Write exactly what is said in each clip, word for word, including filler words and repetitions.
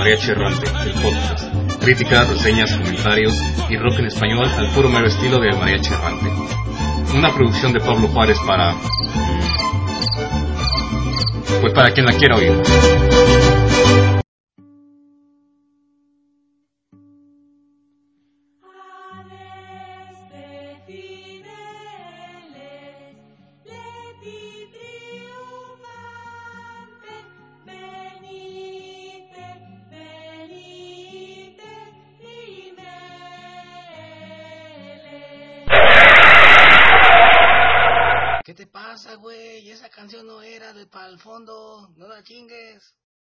Mariachi Errante, el podcast. Críticas, reseñas, comentarios y rock en español al puro mero estilo del Mariachi Errante. Una producción de Pablo Juárez para... pues para quien la quiera oír. ¿Qué te pasa, güey? Esa canción no era de para el fondo, no la chingues.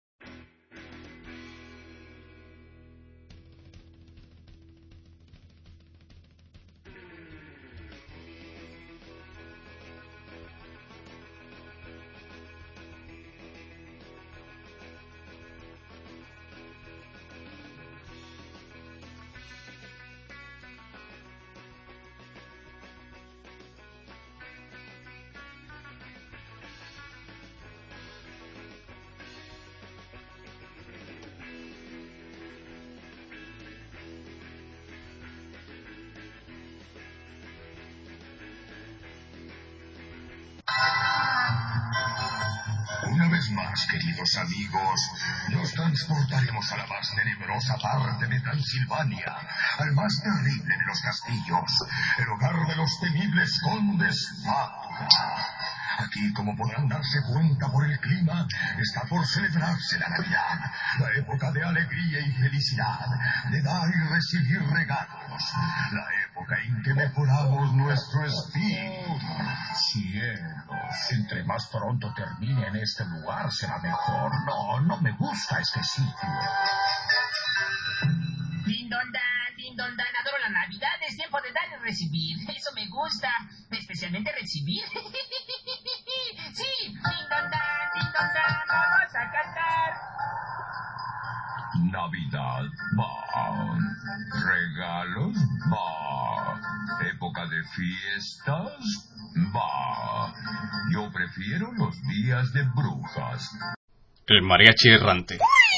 Una vez más, queridos amigos, nos transportaremos a la más tenebrosa parte de Transilvania, al más terrible de los castillos, el hogar de los temibles condes Fátura. Aquí, como podrán darse cuenta por el clima, está por celebrarse la Navidad, la época de alegría y felicidad, de dar y recibir regalos, la época en que mejoramos nuestro espíritu. Cielos, entre más pronto termine en este lugar será mejor. No, no me gusta este sitio. Din don dan, din don dan, adoro la Navidad, es tiempo de dar y recibir. Eso me gusta, especialmente recibir. Sí, din don dan, din don dan, vamos a cantar. Navidad, va. Regalos, va. Época de fiestas, va. Yo prefiero los días de brujas. El Mariachi Errante.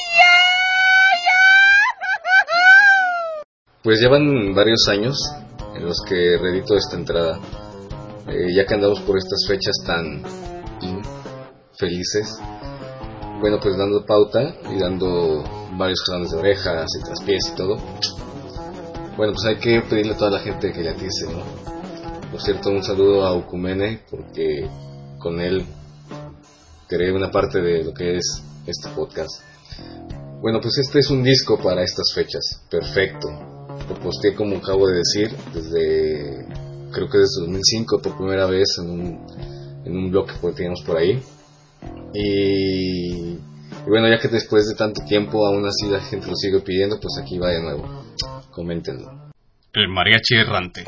Pues llevan varios años en los que reedito esta entrada, eh, ya que andamos por estas fechas tan infelices. Bueno, pues dando pauta y dando varios jalones de orejas y traspiés y todo. Bueno, pues hay que pedirle a toda la gente que le atice, ¿no? Por cierto, un saludo a Ucumene, porque con él creé una parte de lo que es este podcast. Bueno, pues este es un disco para estas fechas, perfecto. Lo posteé, como acabo de decir, desde, creo que desde dos mil cinco por primera vez en un, en un blog que teníamos por ahí. Y, y bueno, ya que después de tanto tiempo aún así la gente lo sigue pidiendo, pues aquí va de nuevo. Coméntenlo. El Mariachi Errante.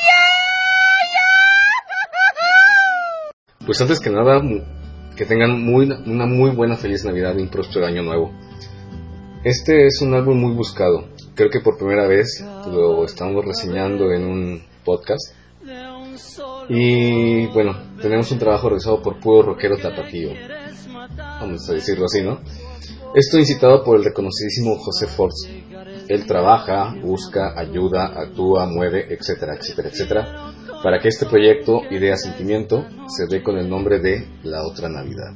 Pues antes que nada, que tengan muy, una muy buena feliz Navidad y un próspero año nuevo. Este es un álbum muy buscado. Creo que por primera vez lo estamos reseñando en un podcast. Y bueno, tenemos un trabajo realizado por puro rockero tapatío, vamos a decirlo así, ¿no? Esto incitado por el reconocidísimo José Force. Él trabaja, busca, ayuda, actúa, mueve, etcétera, etcétera, etcétera, para que este proyecto, Idea Sentimiento, se dé con el nombre de La Otra Navidad.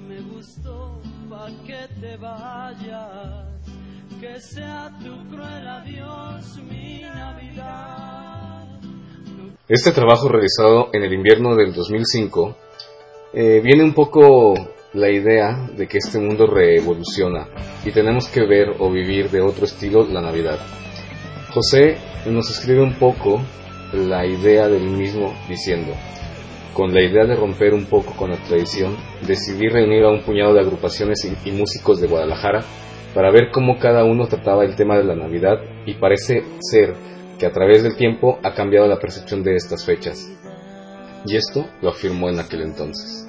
Que sea tu cruel adiós, mi Navidad. Este trabajo realizado en el invierno del dos mil cinco eh, viene un poco la idea de que este mundo revoluciona y tenemos que ver o vivir de otro estilo la Navidad. José nos escribe un poco la idea del mismo diciendo: con la idea de romper un poco con la tradición, decidí reunir a un puñado de agrupaciones y, y músicos de Guadalajara para ver cómo cada uno trataba el tema de la Navidad, y parece ser que a través del tiempo ha cambiado la percepción de estas fechas. Y esto lo afirmó en aquel entonces.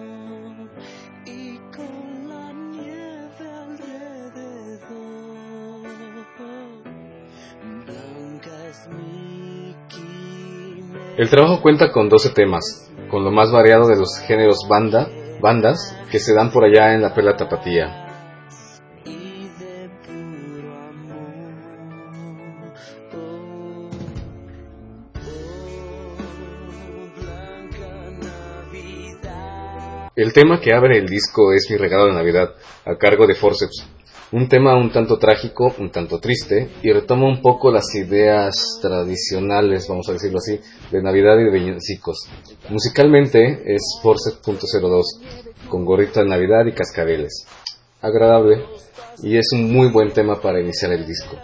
El trabajo cuenta con doce temas, con lo más variado de los géneros banda, bandas que se dan por allá en la perla tapatía. El tema que abre el disco es Mi regalo de Navidad, a cargo de Forceps. Un tema un tanto trágico, un tanto triste, y retoma un poco las ideas tradicionales, vamos a decirlo así, de Navidad y de villancicos. Musicalmente es Forceps punto cero dos, con gorrito de Navidad y cascabeles. Agradable, y es un muy buen tema para iniciar el disco.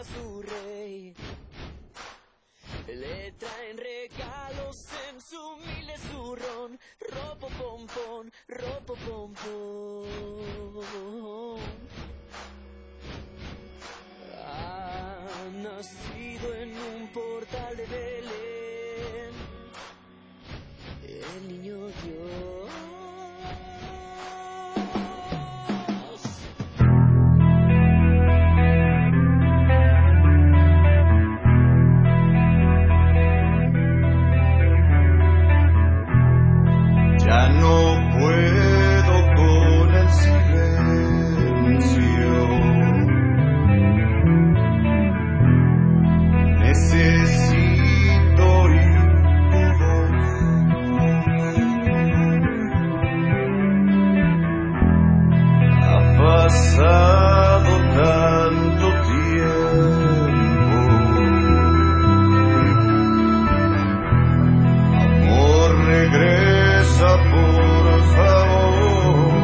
Nacido en un portal de Belén, el niño Dios. Ya no puedo con el silencio. Necesito oír tu voz. Ha pasado tanto tiempo. Amor, regresa por favor.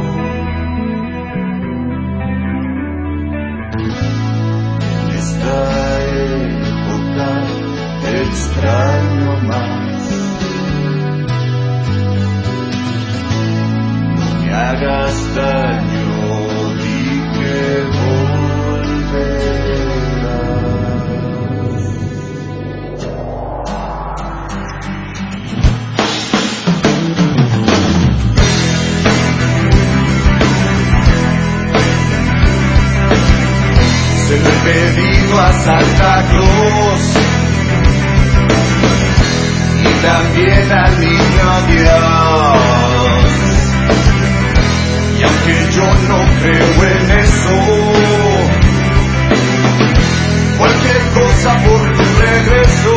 En esta época te extraño más. No me hagas daño, di que volverás. Se lo he pedido a Santa Claus y también al niño Dios. Y aunque yo no creo en eso, cualquier cosa por tu regreso.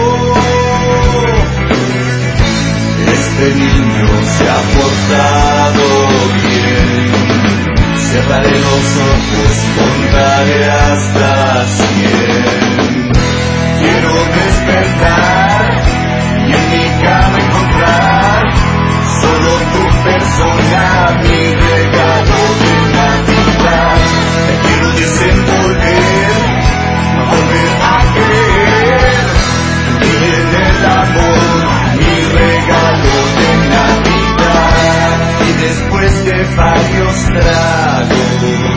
Este niño se ha portado bien. Cerraré los ojos, contaré hasta cien. Quiero despertar y en mi cama encontrar solo tu persona, mi regalo de Navidad. Te quiero desenvolver, volver a creer y en el amor, mi regalo de Navidad. Y después de varios tragos,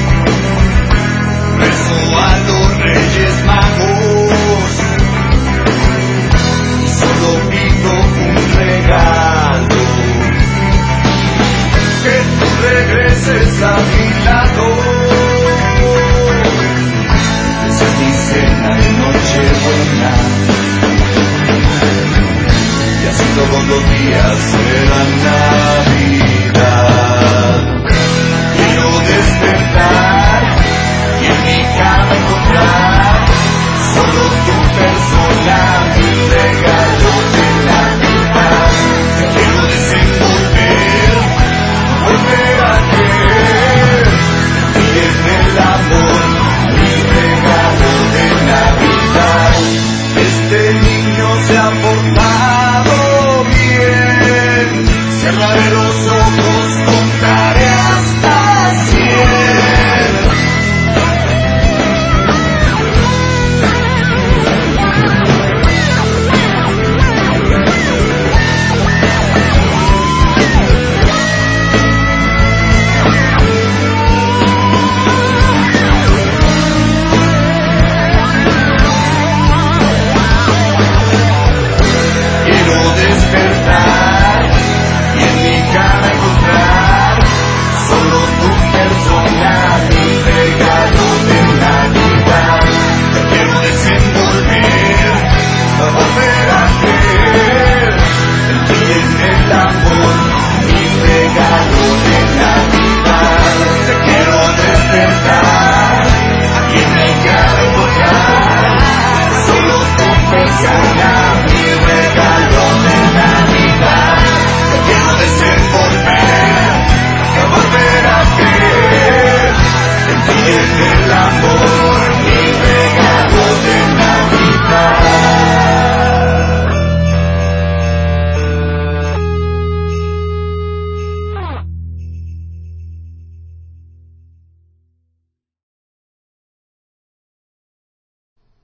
rezo a los Reyes Magos y solo pido un regalo, que tú regreses a mi lado. Esa es mi cena de Nochebuena, y así todos los días serán Navidad. Quiero despertar y en mi cama encontrar solo tu persona, mi regalo de Navidad. Te quiero desenvolver, volver a creer y en el amor, mi regalo de Navidad. Este niño se ha portado bien. Cerraré los ojos, contaré hasta cien.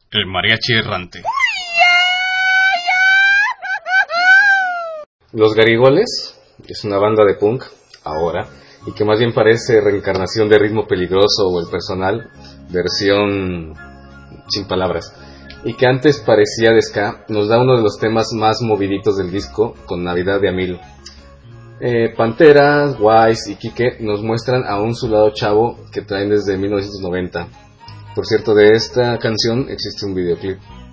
El mariachi errante. Los Garigoles es una banda de punk, ahora, y que más bien parece reencarnación de Ritmo Peligroso o El Personal, versión sin palabras, y que antes parecía de ska, nos da uno de los temas más moviditos del disco, con Navidad de a mil. Eh, Pantera, Wise y Quique nos muestran aún su lado chavo que traen desde mil novecientos noventa. Por cierto, de esta canción existe un videoclip.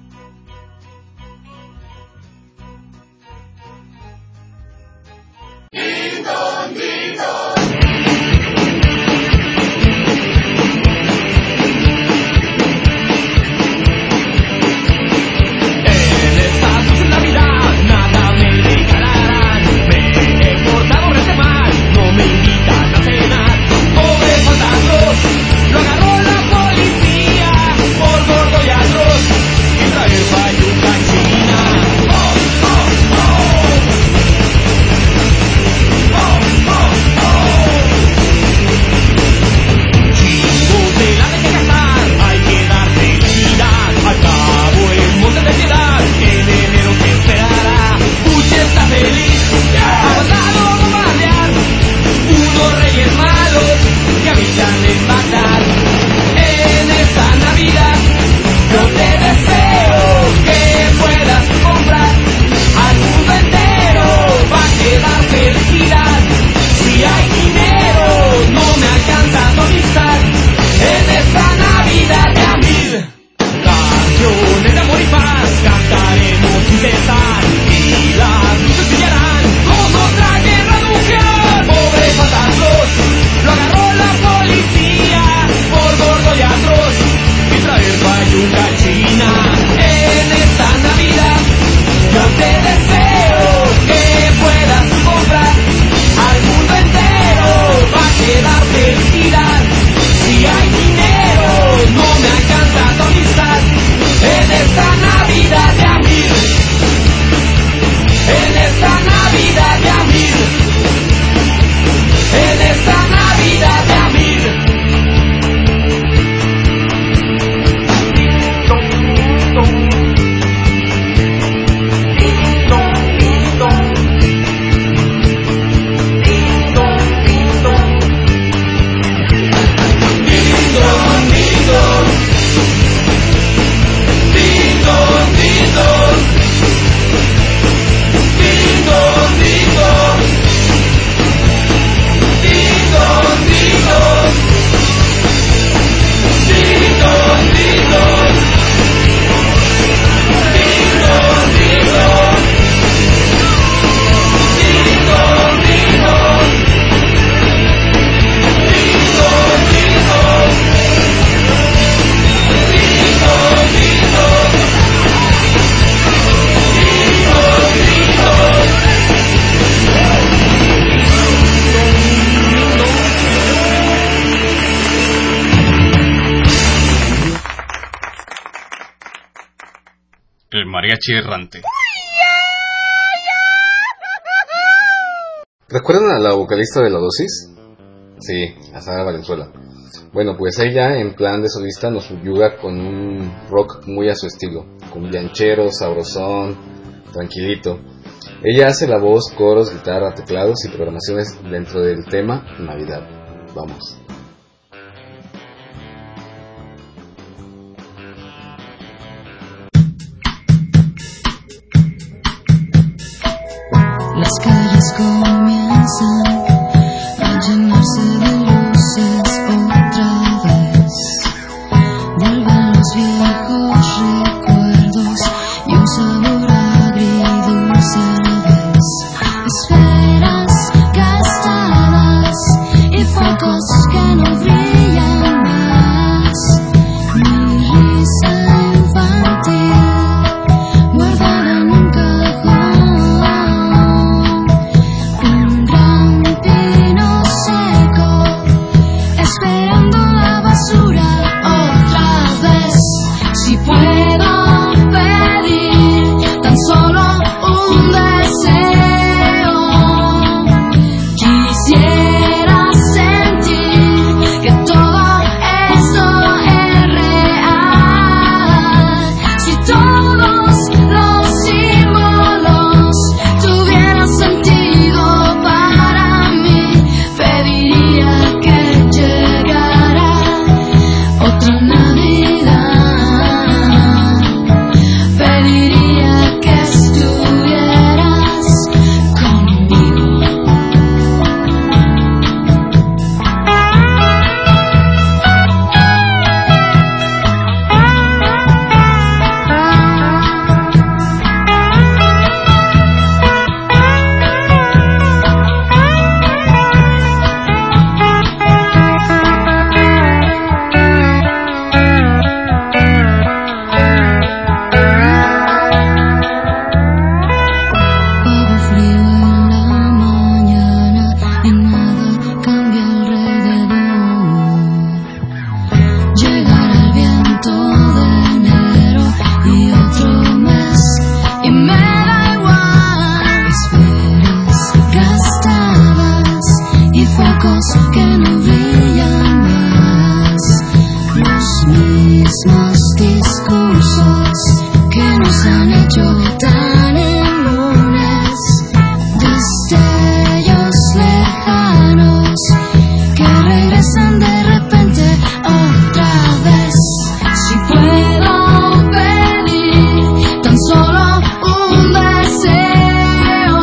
Mariachi errante. ¿Recuerdan a la vocalista de La Dosis? Sí, a Sara Valenzuela. Bueno, pues ella en plan de solista nos subyuga con un rock muy a su estilo, cumbianchero, sabrosón, tranquilito. Ella hace la voz, coros, guitarra, teclados y programaciones dentro del tema Navidad. Vamos. Las calles comienzan a llenarse de luces otra vez. Vuelven los viejos recuerdos y un sabor agridulce a la vez. Esferas gastadas y focos que no brillan más. Mi risa infantil guardada en un cajón. Un gran pino seco ojos que no brillan más, los mismos discursos que nos han hecho tan inmunes, destellos lejanos que regresan de repente otra vez. Si puedo pedir tan solo un deseo,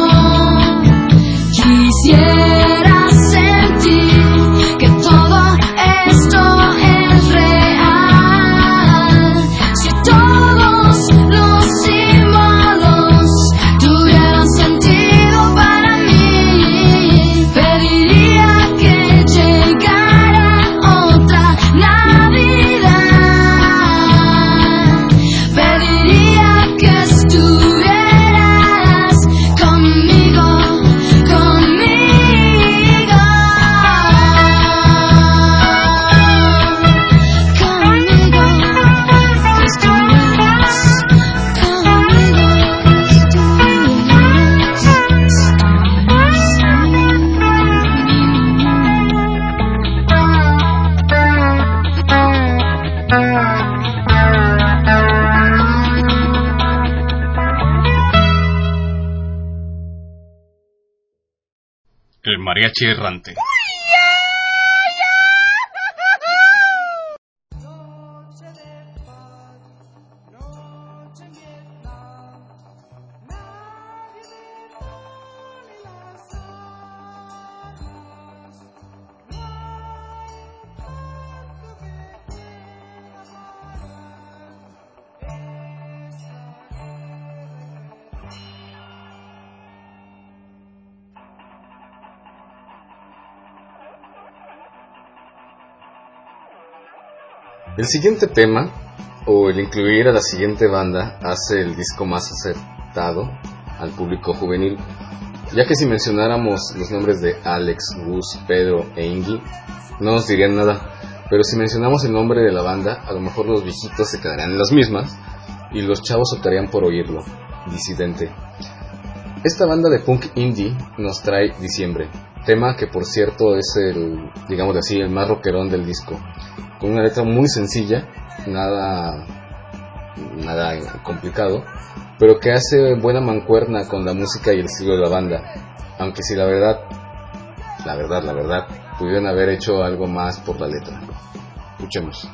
quisiera sentir que todo esto es real. Si todos los símbolos tuvieran sentido para mí, pediría que llegara otra Navidad. Pediría que estuvieras conmigo, conmigo, conmigo, que estuvieras conmigo, El mariachi errante. El siguiente tema, o el incluir a la siguiente banda, hace el disco más acertado al público juvenil, ya que si mencionáramos los nombres de Alex, Gus, Pedro e Ingi, no nos dirían nada, pero si mencionamos el nombre de la banda, a lo mejor los viejitos se quedarían en las mismas y los chavos optarían por oírlo. Disidente. Esta banda de punk indie nos trae Diciembre, tema que por cierto es el, digamos así, el más rockerón del disco, con una letra muy sencilla, nada nada complicado, pero que hace buena mancuerna con la música y el estilo de la banda, aunque si la verdad, la verdad, la verdad, pudieran haber hecho algo más por la letra. Escuchemos.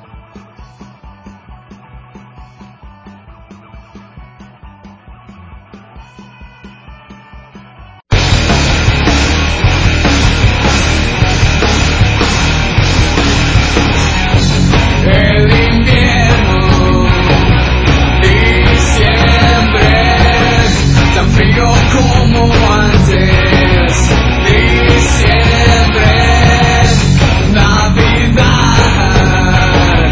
Navidad.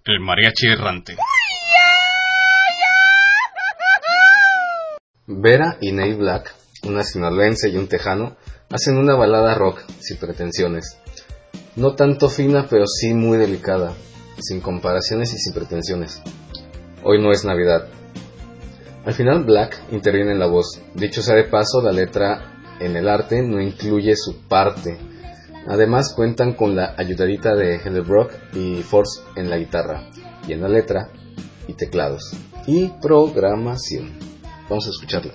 El mariachi errante. Vera y Nate Black, una sinaloense y un tejano, hacen una balada rock sin pretensiones. No tanto fina, pero sí muy delicada, sin comparaciones y sin pretensiones. Hoy no es Navidad. Al final Black interviene en la voz. Dicho sea de paso, la letra en el arte no incluye su parte. Además cuentan con la ayudadita de Heather Brock y Force en la guitarra, y en la letra, y teclados, y programación. Vamos a escucharla.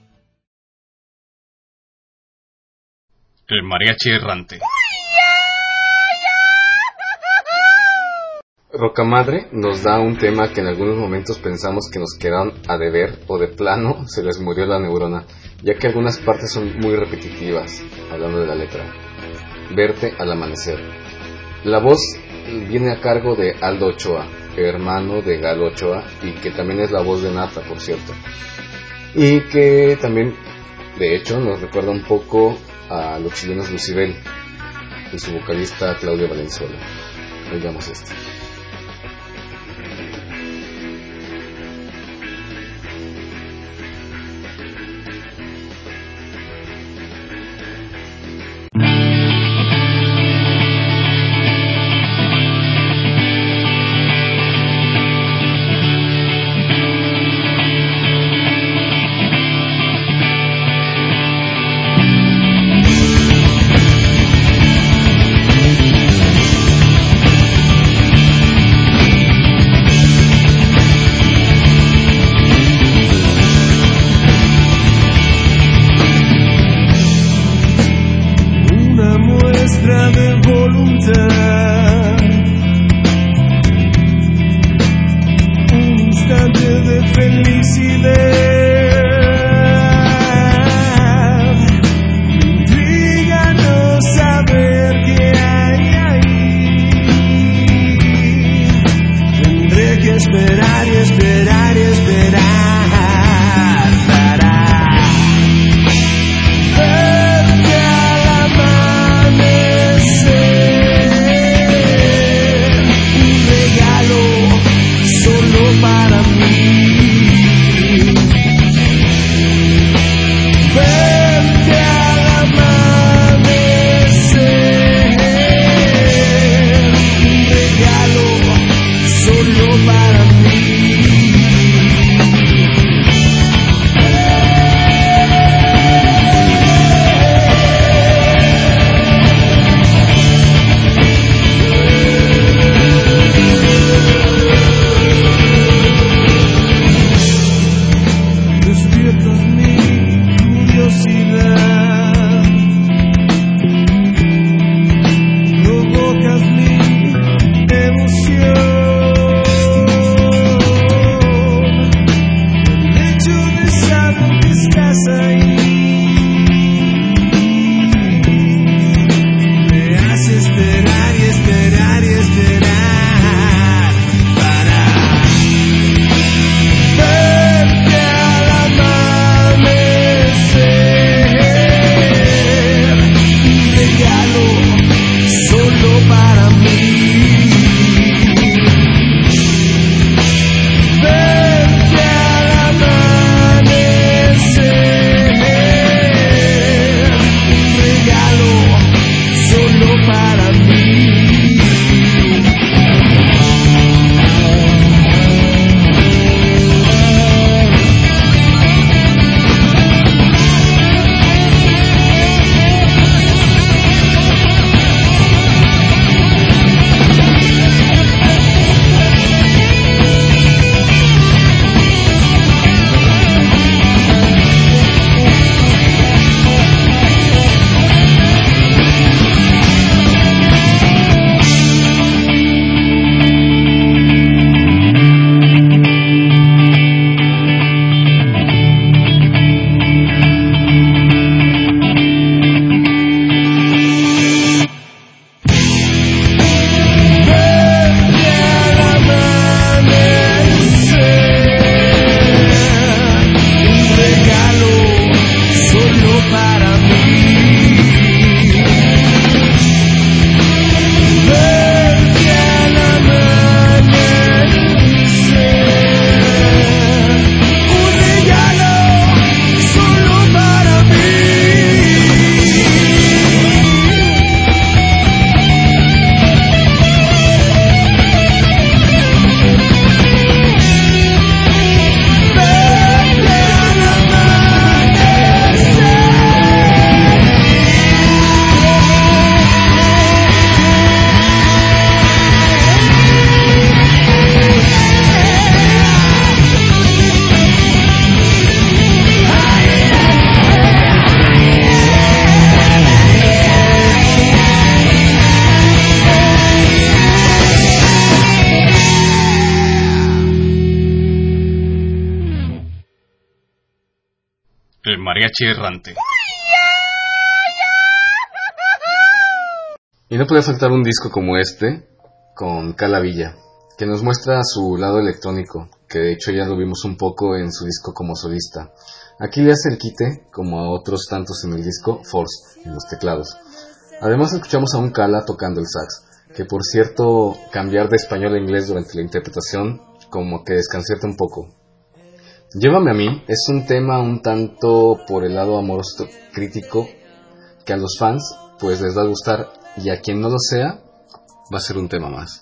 El mariachi errante. Rocamadre nos da un tema que en algunos momentos pensamos que nos quedaron a deber o de plano se les murió la neurona, ya que algunas partes son muy repetitivas, hablando de la letra. Verte al amanecer. La voz viene a cargo de Aldo Ochoa, hermano de Galo Ochoa, y que también es la voz de Nata, por cierto. Y que también, de hecho, nos recuerda un poco a los chilenos Lucibel y su vocalista Claudio Valenzuela. Oigamos esto. Thank mariachi errante. Y no puede faltar un disco como este, con Cala Villa, que nos muestra su lado electrónico, que de hecho ya lo vimos un poco en su disco como solista. Aquí le hace el quite, como a otros tantos en el disco, Force, en los teclados. Además escuchamos a un Cala tocando el sax, que por cierto, cambiar de español a inglés durante la interpretación como que desconcierta un poco. Llévame a mí es un tema un tanto por el lado amoroso crítico, que a los fans pues les va a gustar, y a quien no lo sea, va a ser un tema más.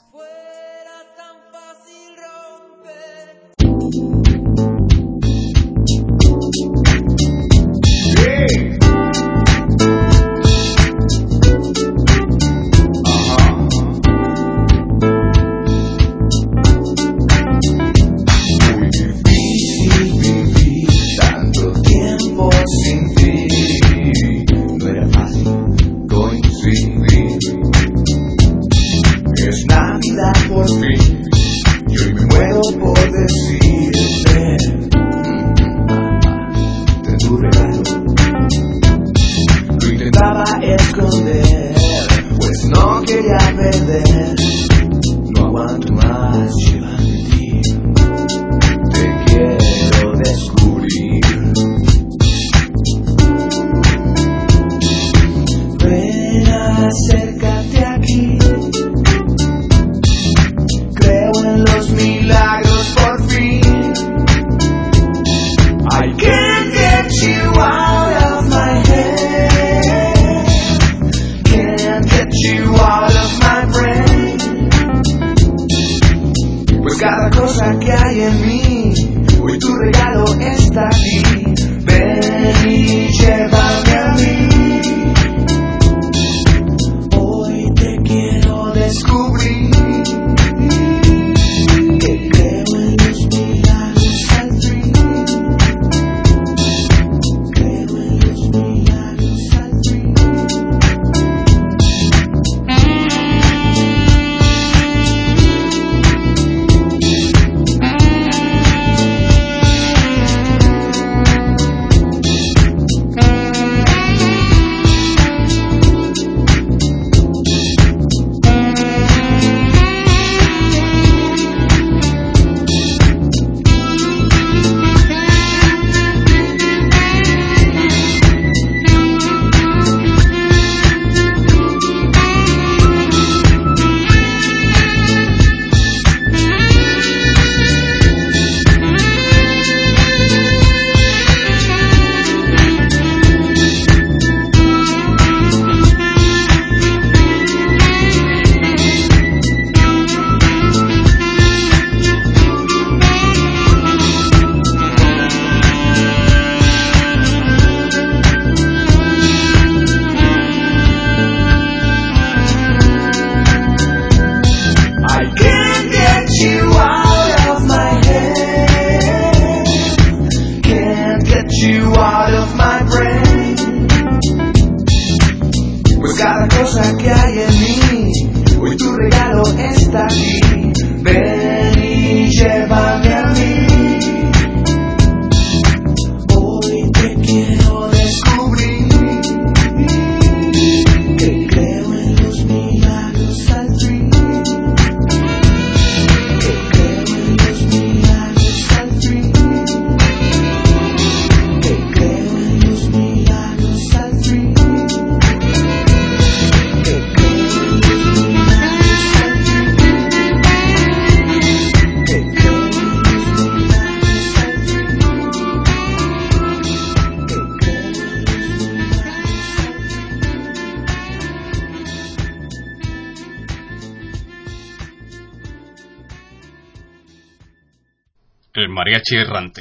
El mariachi errante.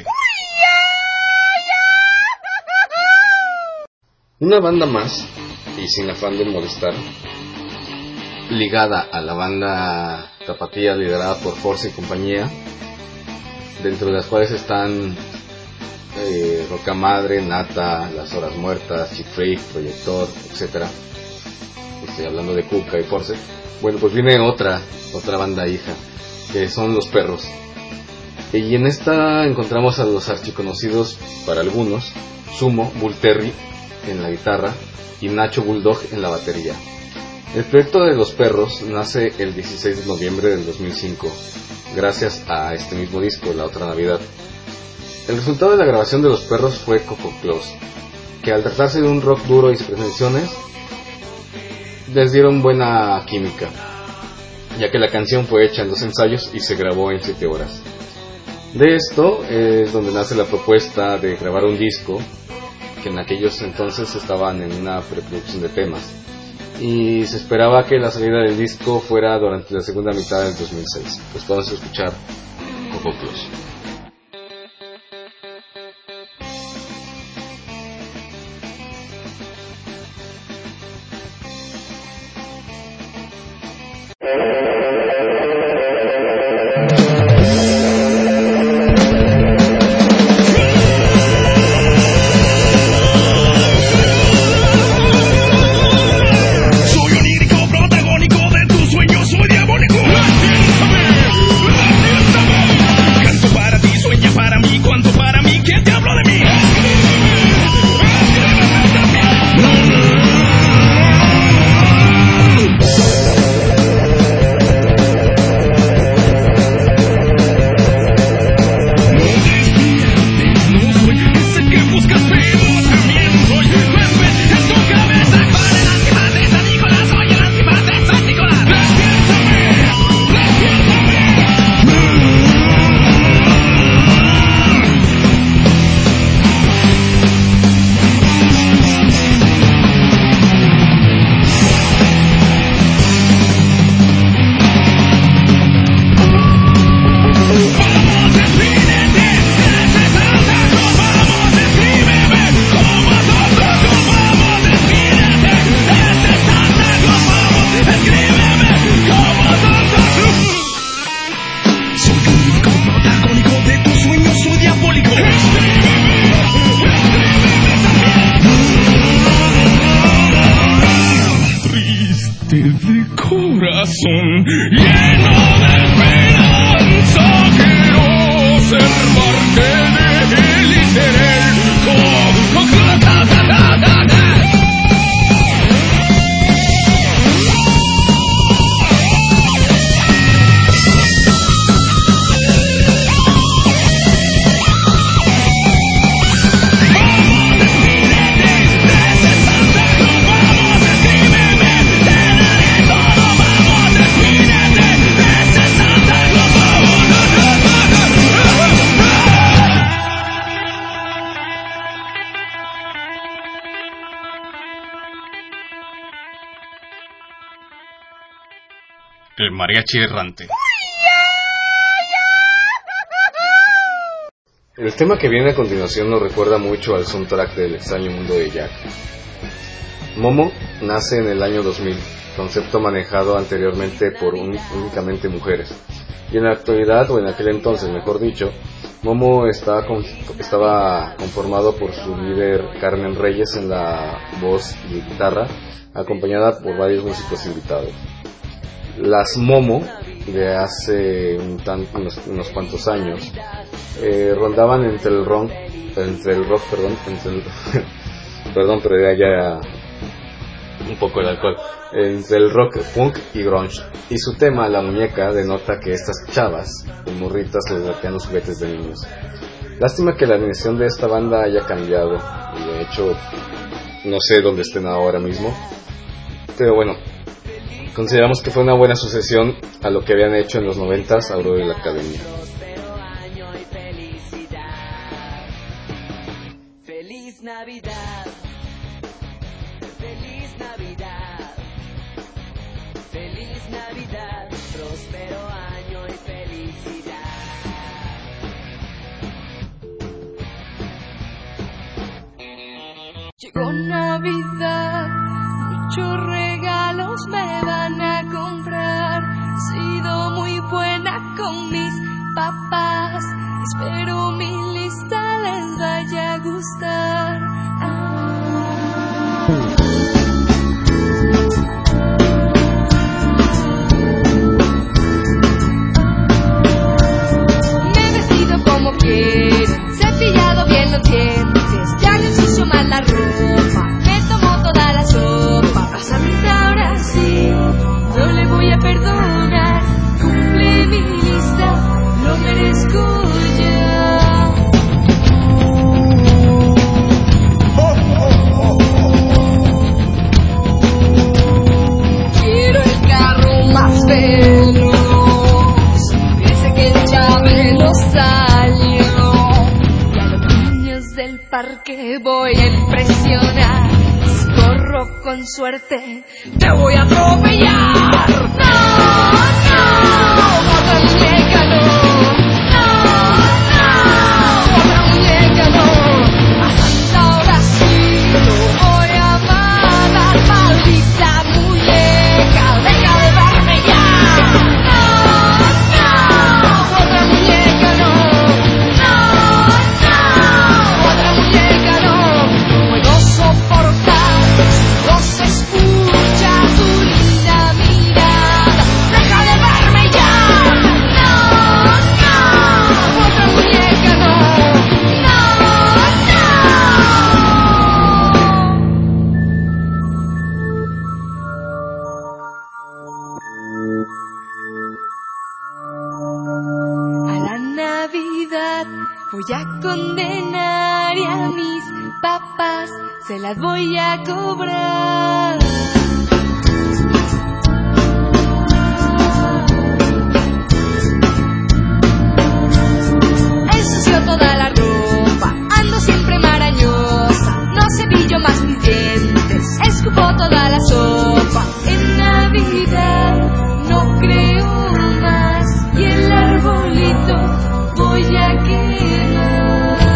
Una banda más, y sin afán de molestar, ligada a la banda tapatía liderada por Force y compañía, dentro de las cuales están eh, Roca Madre, Nata, Las Horas Muertas, Chick Freak, Proyector, etcétera. Estoy hablando de Cuca y Force. Bueno, pues viene otra, otra banda hija, que son Los Perros. Y en esta encontramos a los archiconocidos, para algunos, Sumo Bull Terry en la guitarra y Nacho Bulldog en la batería. El proyecto de Los Perros nace el dieciséis de noviembre del dos mil cinco, gracias a este mismo disco, La Otra Navidad. El resultado de la grabación de Los Perros fue Coco Claus, que al tratarse de un rock duro y sin pretensiones, les dieron buena química, ya que la canción fue hecha en dos ensayos y se grabó en siete horas. De esto es donde nace la propuesta de grabar un disco, que en aquellos entonces estaban en una preproducción de temas, y se esperaba que la salida del disco fuera durante la segunda mitad del dos mil seis. Pues podemos escuchar Coco Claus. El mariachi errante. El tema que viene a continuación nos recuerda mucho al soundtrack del extraño mundo de Jack. Momo nace en el año dos mil, concepto manejado anteriormente por un, únicamente mujeres. Y en la actualidad, o en aquel entonces mejor dicho, Momo estaba, con, estaba conformado por su líder Carmen Reyes en la voz y guitarra, acompañada por varios músicos invitados. Las Momo de hace un tan, unos, unos cuantos años eh, rondaban entre el rock, entre el rock, perdón, entre el, perdón, pero ya, ya un poco el alcohol, entre el rock, punk y grunge. Y su tema, La Muñeca, denota que estas chavas, morritas, les datean los juguetes de niños. Lástima que la animación de esta banda haya cambiado, y de hecho no sé dónde estén ahora mismo, pero bueno, consideramos que fue una buena sucesión a lo que habían hecho en los noventas Aurora y la Academia. Feliz Navidad, feliz Navidad, feliz Navidad, próspero año y felicidad. Llegó Navidad, muchos regalos me van a comprar. He sido muy buena con mis papás, espero mi lista les vaya a gustar. Ah. Me he vestido como quiero, cepillado bien los dientes, ya les parque voy a impresionar. Si corro con suerte, te voy a atropellar. No, no, otra muñeca no. No, no, otra muñeca no. A Santa ahora sí lo voy a matar. Maldita muñeca, deja de verme ya. No, no, otra muñeca no. No se escucha tu linda mirada. Deja de verme ya. No, no, otra muñeca no. No, no. A la Navidad voy a condenar y a mis papás se las voy a cobrar. Ensucio toda la ropa, ando siempre marañosa, no cepillo más mis dientes, escupo toda la sopa. En Navidad no creo más y el arbolito voy a quemar.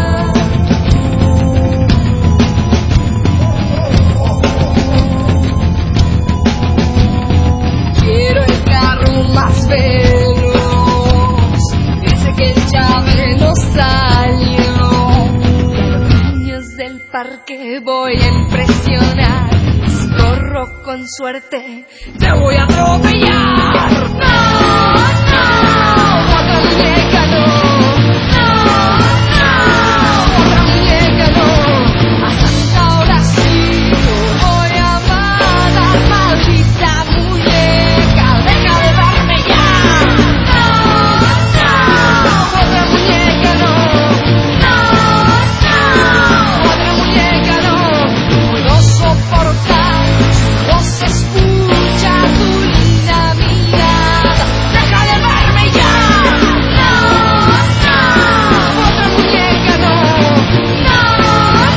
Más veloz, dice que el Chabelo salió. Y a los niños del parque voy a impresionar. Si corro con suerte, te voy a atropellar. No, no, otra muñeca no. No, no, otra muñeca no. A Santa ahora sí lo voy a matar. Maldita muñeca, deja de verme ya. No, no, otra muñeca no. No, no, otra muñeca no. Puedo soportar, no se escucha tu linda mirada. Deja de verme ya. No, no, otra muñeca no. No,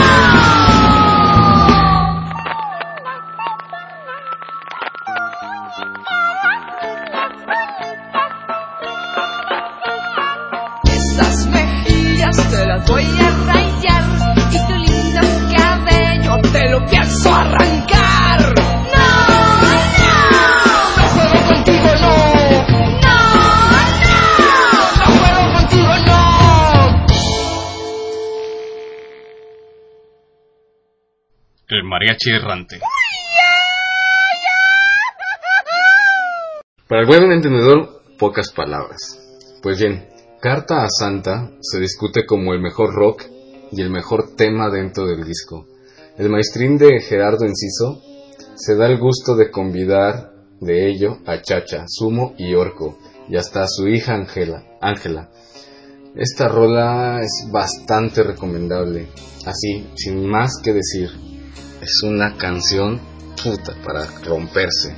Estas mejillas te las voy a rayar y tu lindo cabello te lo pienso arrancar. No, no, no juego contigo, no. No, no, no juego contigo, no. El mariachi errante. Para el buen entendedor, pocas palabras. Pues bien, Carta a Santa se discute como el mejor rock y el mejor tema dentro del disco. El maestrín de Gerardo Enciso se da el gusto de convidar de ello a Chacha, Sumo y Orco, y hasta a su hija Ángela. Ángela. Esta rola es bastante recomendable. Así, sin más que decir, es una canción puta para romperse.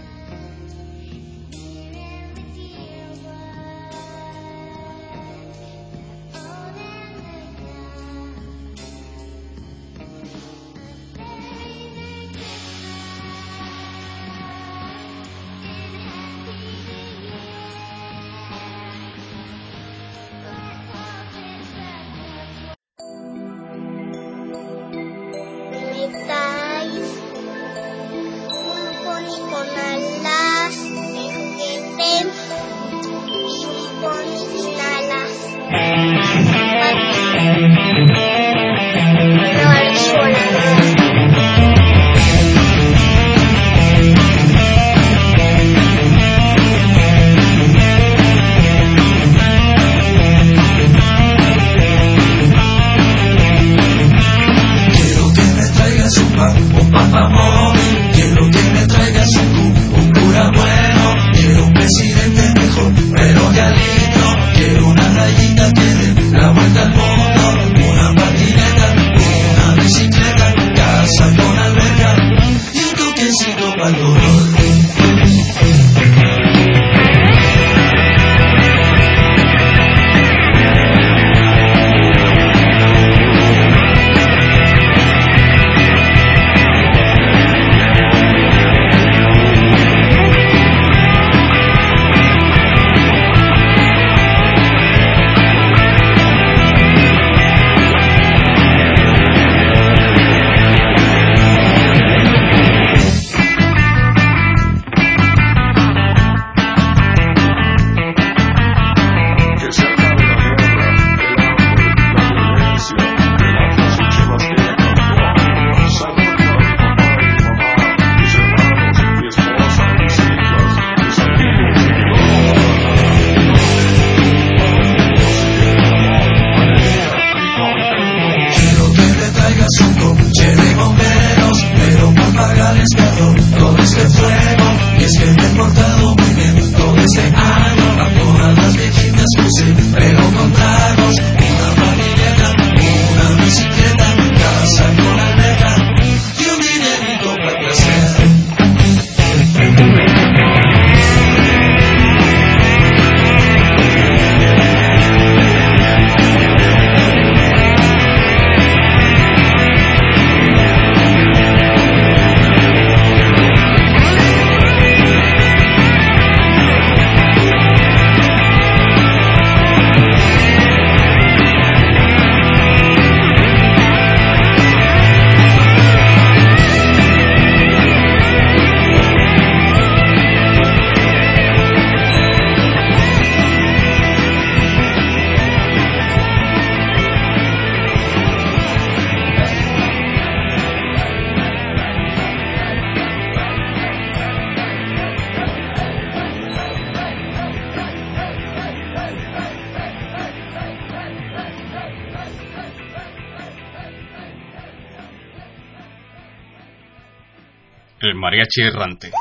El mariachi errante.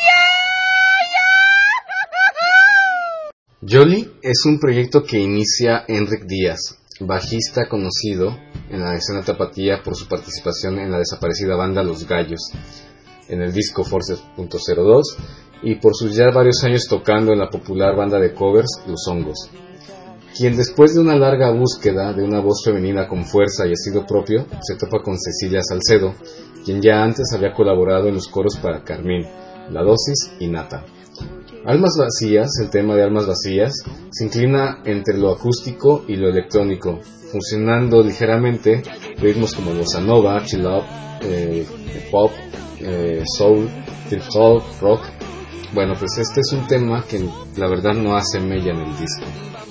Jolly es un proyecto que inicia Enric Díaz, bajista conocido en la escena tapatía por su participación en la desaparecida banda Los Gallos, en el disco Force punto cero dos, y por sus ya varios años tocando en la popular banda de covers Los Hongos, quien después de una larga búsqueda de una voz femenina con fuerza y estilo propio, se topa con Cecilia Salcedo, quien ya antes había colaborado en los coros para Carmín, La Dosis y Nata. Almas Vacías, el tema de Almas Vacías, se inclina entre lo acústico y lo electrónico, fusionando ligeramente ritmos como bossa nova, chill out, eh, pop, eh, soul, trip hop, rock. Bueno, pues este es un tema que la verdad no hace mella en el disco.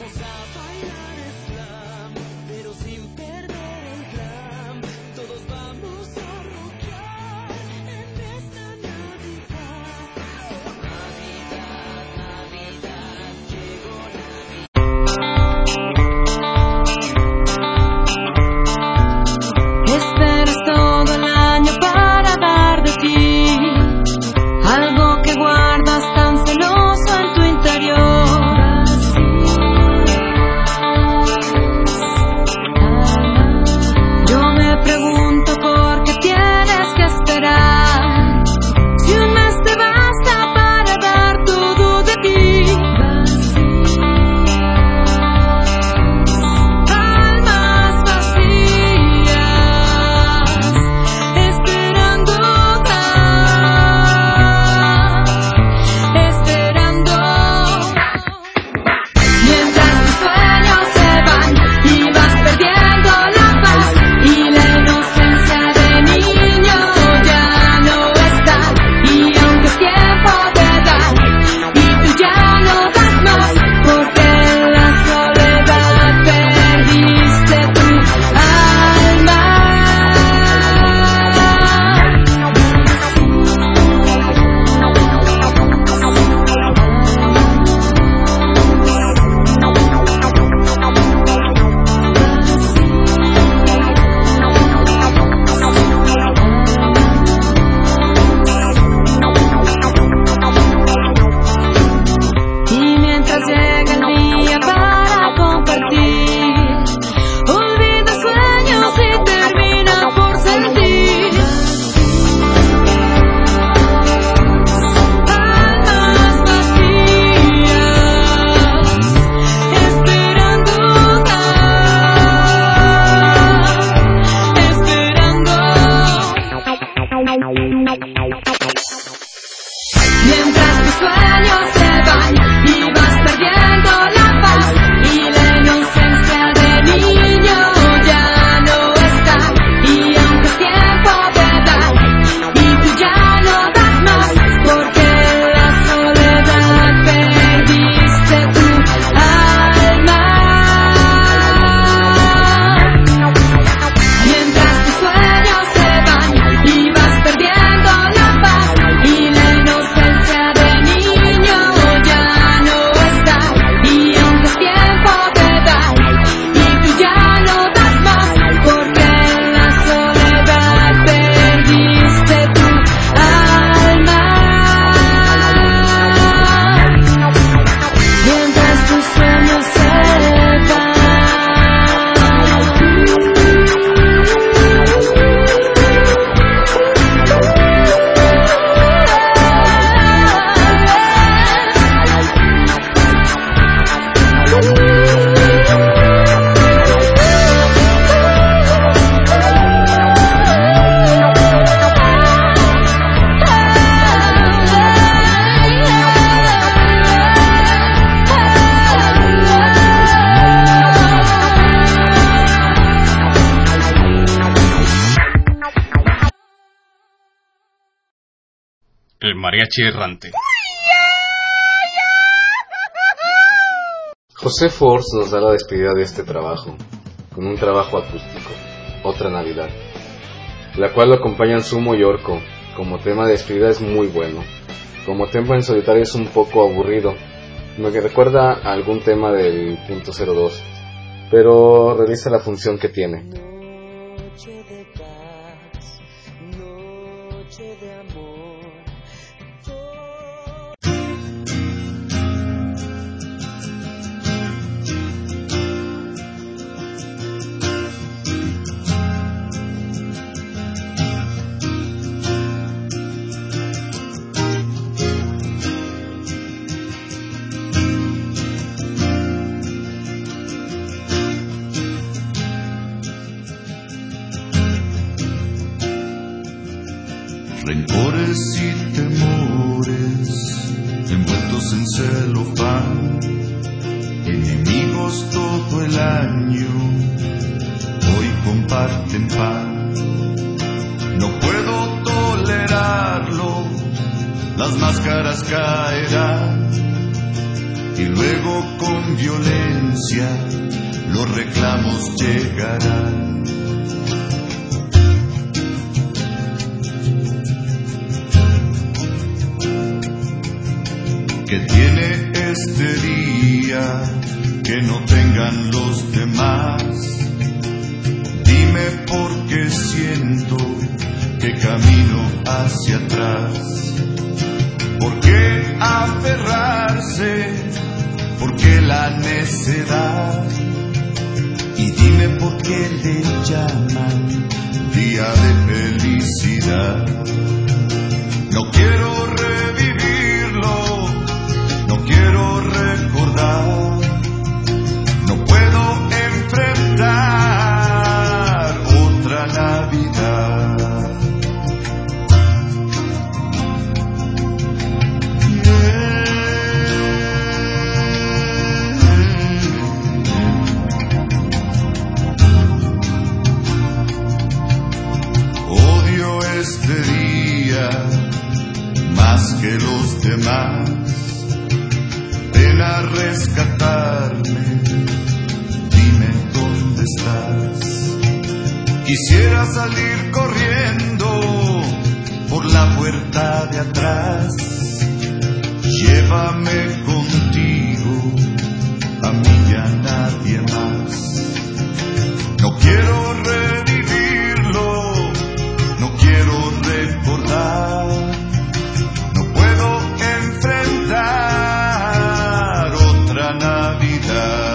El mariachi errante. José Force nos da la despedida de este trabajo, con un trabajo acústico, Otra Navidad, la cual lo acompañan Sumo y Orco. Como tema de despedida es muy bueno, como tema en solitario es un poco aburrido, me recuerda a algún tema del punto cero dos, pero realiza la función que tiene. Noche de paz, noche de amor. amores y temores envueltos en celofán, enemigos todo el año, hoy comparten pan. No puedo tolerarlo, las máscaras caerán y luego con violencia los reclamos llegarán. ¿Qué tiene este día que no tengan los demás? Dime por qué siento que camino hacia atrás. ¿Por qué aferrarse? ¿Por qué la necedad? Y dime por qué le llaman día de felicidad. No quiero revivirlo, no quiero recordar, no puedo enfrentar otra Navidad. Odio este día más que los demás. Ven a rescatarme, dime dónde estás. Quisiera salir corriendo por la puerta de atrás. Llévame contigo, a mí y a nadie más. No quiero revivirlo, no quiero recordar, no puedo enfrentar otra Navidad.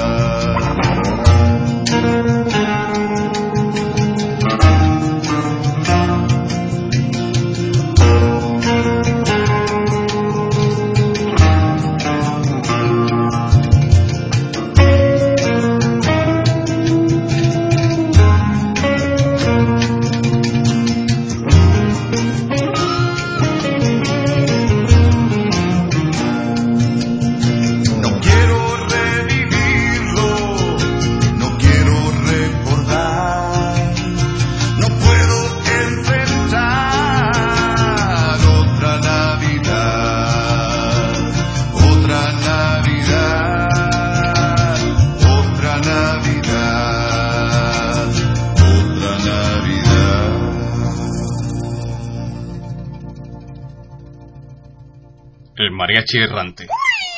El mariachi errante.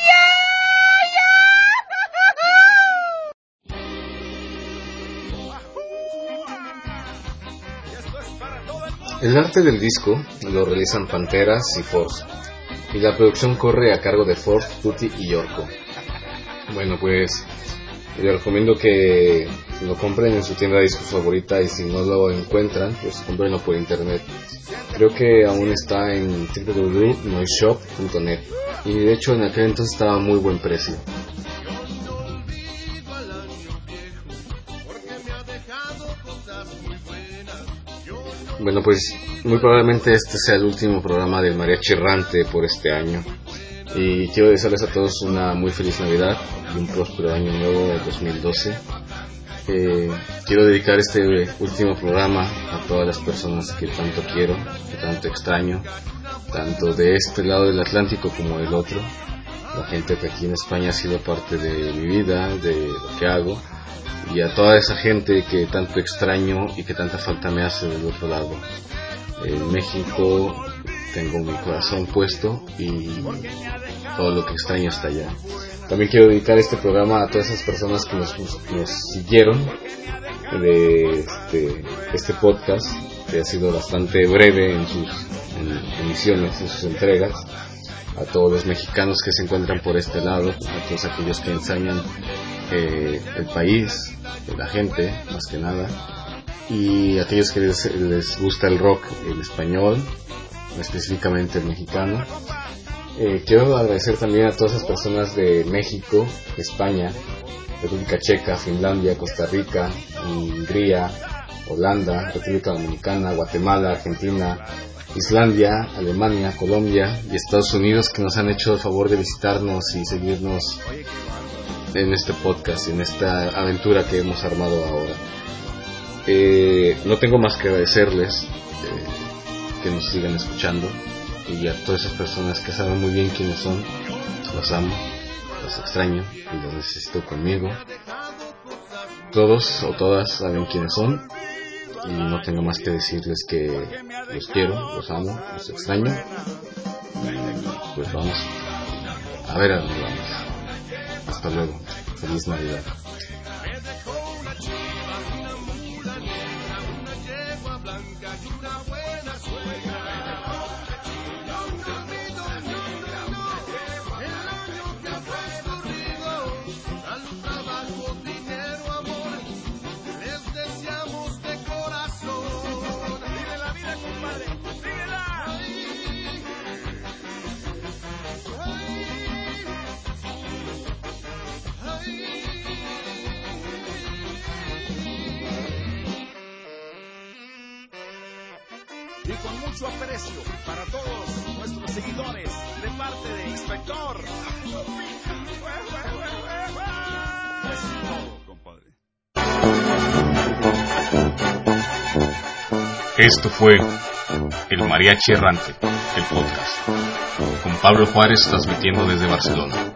El arte del disco lo realizan Panteras y Force, y la producción corre a cargo de Ford, Tutti y Yorko. Bueno, pues les recomiendo que lo compren en su tienda de discos favorita, y si no lo encuentran, pues comprenlo por internet. Creo que aún está en w w w punto noiseshop punto net, y de hecho en aquel entonces estaba a muy buen precio. Bueno, pues muy probablemente este sea el último programa del Mariachi Errante por este año, y quiero desearles a todos una muy feliz Navidad y un próspero año nuevo dos mil doce. Eh, quiero dedicar este último programa a todas las personas que tanto quiero, que tanto extraño, tanto de este lado del Atlántico como del otro, la gente que aquí en España ha sido parte de mi vida, de lo que hago, y a toda esa gente que tanto extraño y que tanta falta me hace del otro lado. En México tengo mi corazón puesto y todo lo que extraño está allá. También quiero dedicar este programa a todas esas personas que nos, nos siguieron de este, este podcast, que ha sido bastante breve en sus en emisiones, en sus entregas. A todos los mexicanos que se encuentran por este lado, a todos aquellos que ensañan eh, el país, la gente, más que nada, y a aquellos que les, les gusta el rock en español, específicamente el mexicano. Eh, quiero agradecer también a todas esas personas de México, España, República Checa, Finlandia, Costa Rica, Hungría, Holanda, República Dominicana, Guatemala, Argentina, Islandia, Alemania, Colombia y Estados Unidos, que nos han hecho el favor de visitarnos y seguirnos en este podcast, en esta aventura que hemos armado ahora. Eh, no tengo más que agradecerles eh, que nos sigan escuchando, y a todas esas personas que saben muy bien quiénes son. Los amo, los extraño y los necesito conmigo. Todos o todas saben quiénes son, y no tengo más que decirles que los quiero, los amo, los extraño. Pues vamos a ver a dónde vamos. Hasta luego. Feliz Navidad. Y con mucho aprecio para todos nuestros seguidores de parte de Inspector. Eso es todo, compadre. Esto fue El Mariachi Errante, el podcast, con Pablo Juárez transmitiendo desde Barcelona.